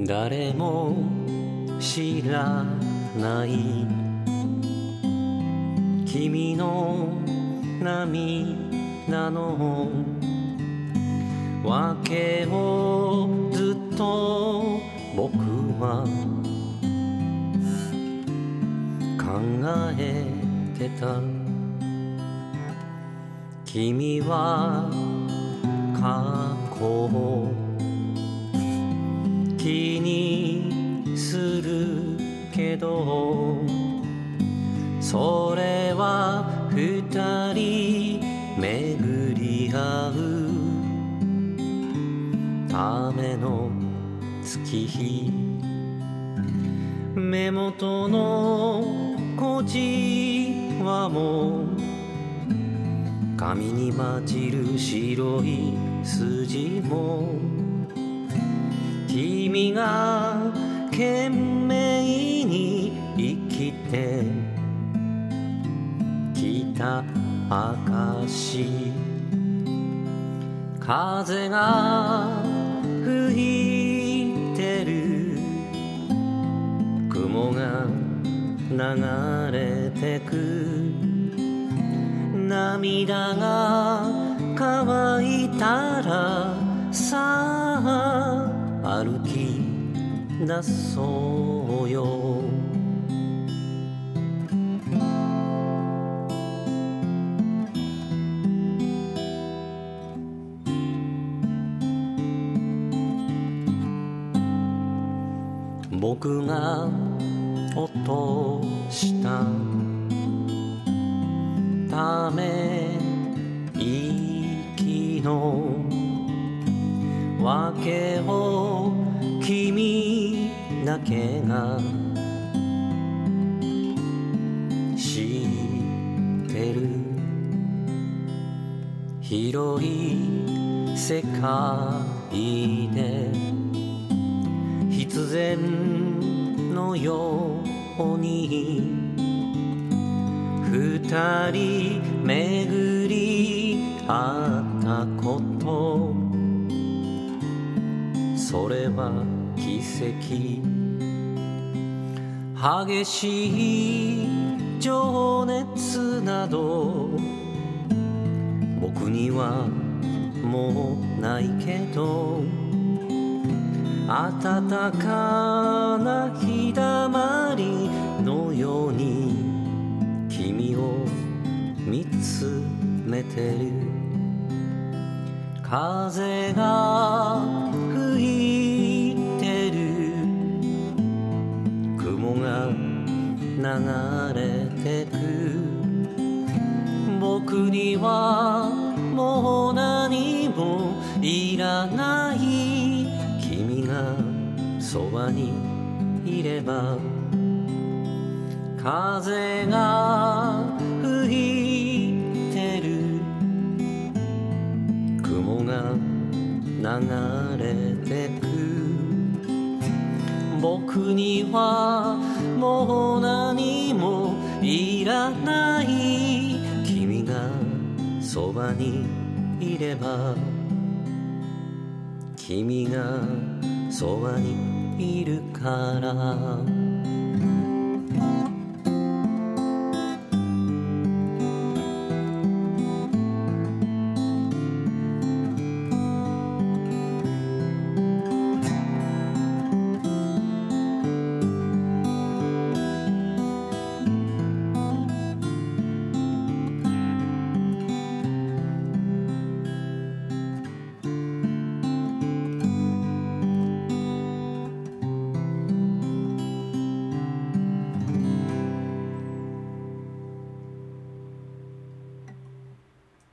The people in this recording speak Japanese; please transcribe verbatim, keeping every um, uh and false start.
誰も知らない君の涙の訳をずっと僕は考えてた。君は過去を気にするけど、それは二人巡り合うための月日。目元の小じわも髪に混じる白い筋も、君が懸命に生きてきた証。風が吹いてる、雲が流れてく、涙が乾いたらさあ歩き出そうよ。僕が落としたため息の訳を君だけが知ってる。広い世界で必然のように二人巡り合ったこと、それは奇跡。激しい情熱など僕にはもうないけど、暖かな日だまりのように君を見つめてる。風が吹いてる、雲が流れてく、僕にはもう何もいらない。君がそばにいれば。風が吹いてる、雲が流れてく、僕にはもう何もいらない。君がそばにいれば、君がそばにいるから。